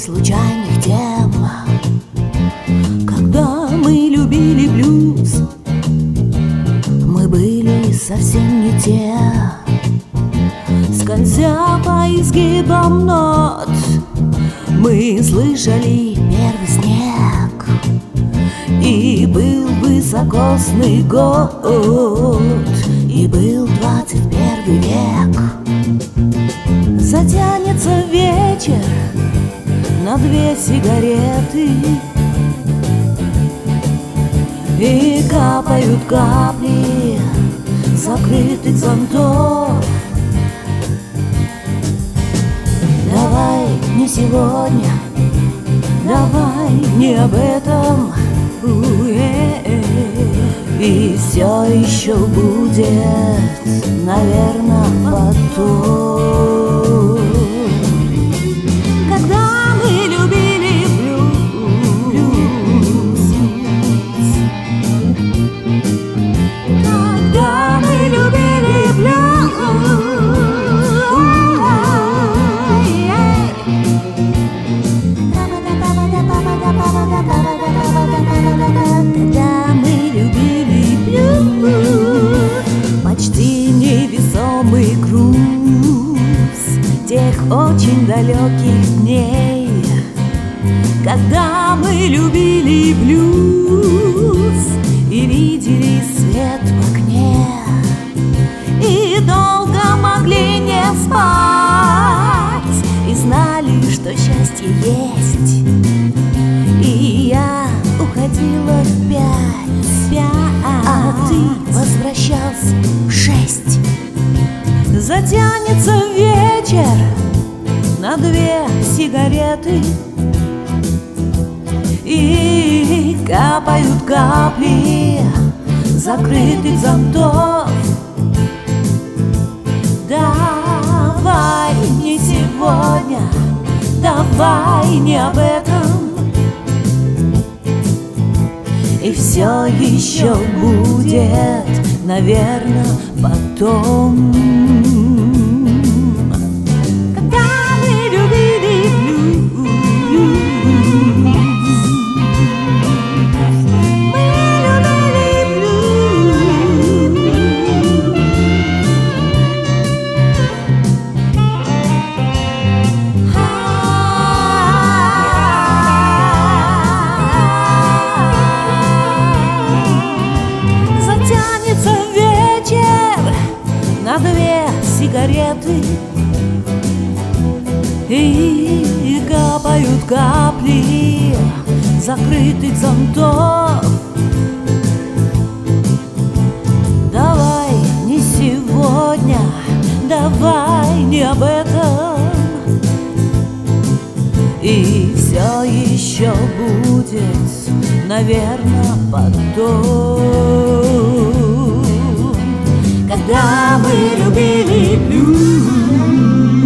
случайных тем. Когда мы любили блюз, мы были совсем не те. Скользя по изгибам нот, мы слышали первый снег. И был высокосный год, и был 21 век. Затянется вечер на 2 сигареты, и капают капли закрытых зонтов. Давай не сегодня, давай не об этом. И все еще будет, наверное, потом. Когда мы любили блюз, когда мы любили блюз, когда мы любили блюз, почти невесомый груз тех очень далеких дней. Когда мы любили блюз и видели свет в окне, и долго могли не спать, и знали, что счастье есть. И я уходила в 5, а ты возвращался в 6. Затянется вечер на 2 сигареты, и капают капли закрытых зонтов. Давай не сегодня, давай не об этом. И все еще будет, наверное, потом. Когда мы любили блюз, мы любили блюз. Затянется вечер на 2 сигареты, и капают капли закрытых зонтов. Давай не сегодня, давай не об этом. И все еще будет, наверное, потом. Когда мы любили блюз,